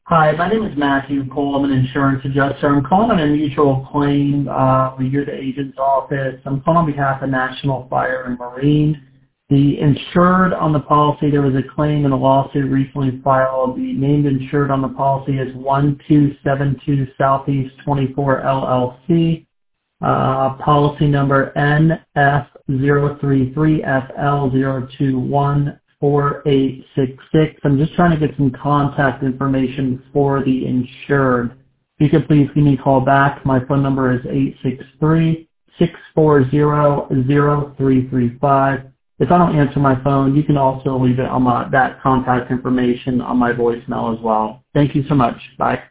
Hi, my name is Matthew Cole. I'm an insurance adjuster. I'm calling on a mutual claim. You're the agent's office. I'm calling on behalf of National Fire and Marine. The insured on the policy, there was a claim in a lawsuit recently filed. The named insured on the policy is 1272 Southeast 24 LLC. Policy number NF033FL0214866. I'm just trying to get some contact information for the insured. If you could please give me a call back. My phone number is 863-640-0335. If I don't answer my phone, you can also leave it on that contact information on my voicemail as well. Thank you so much. Bye.